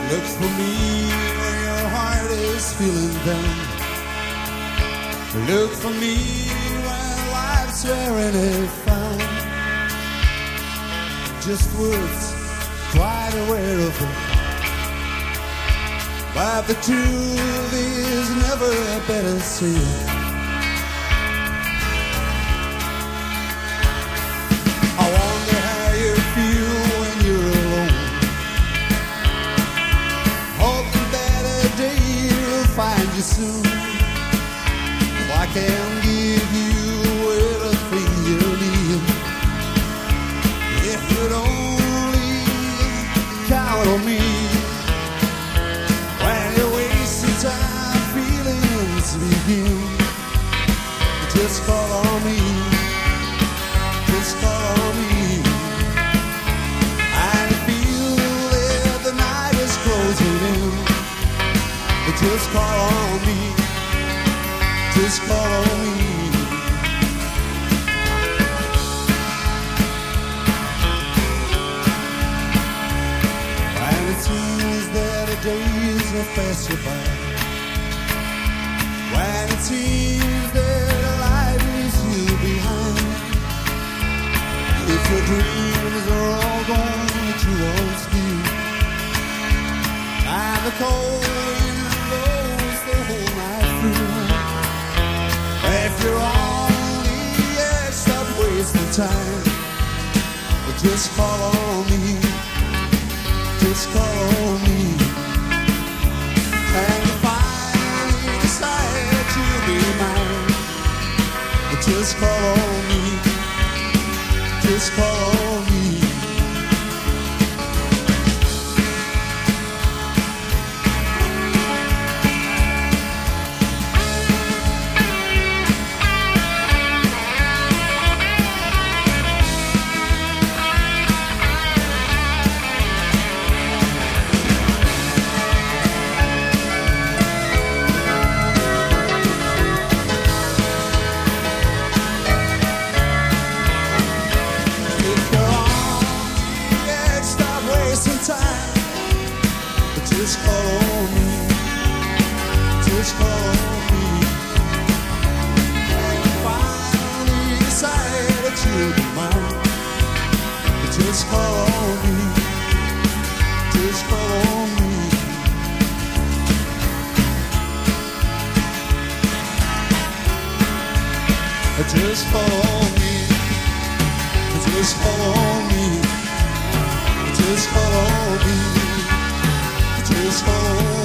Look for me when your heart is feeling down. Look for me when life's wearing a frown. Just words, quite aware of it, but the truth is never better said. I wonder how you feel when you're alone. Hope a better day will find you soon. I can give you everything you need if you'd only count on me. When you're wasting time, feelings begin. Just call on me. Just call on me. I feel that the night is closing in. Just call on me. Just call on me. And it seems that the days will pass you by. When it seems that life leaves you behind. If your dreams are all gone that you won't steal, and the cold wind blows the whole night through. If you're only stop wasting time, just call on me. Just call on me. And if I decide to be mine, just call on me. Just call on me. Just call on me. Just call on me. And finally decide that you'll be mine. Just call on me. Just call on me. Just call on me. Just call on me. Just call on me. Just call on me.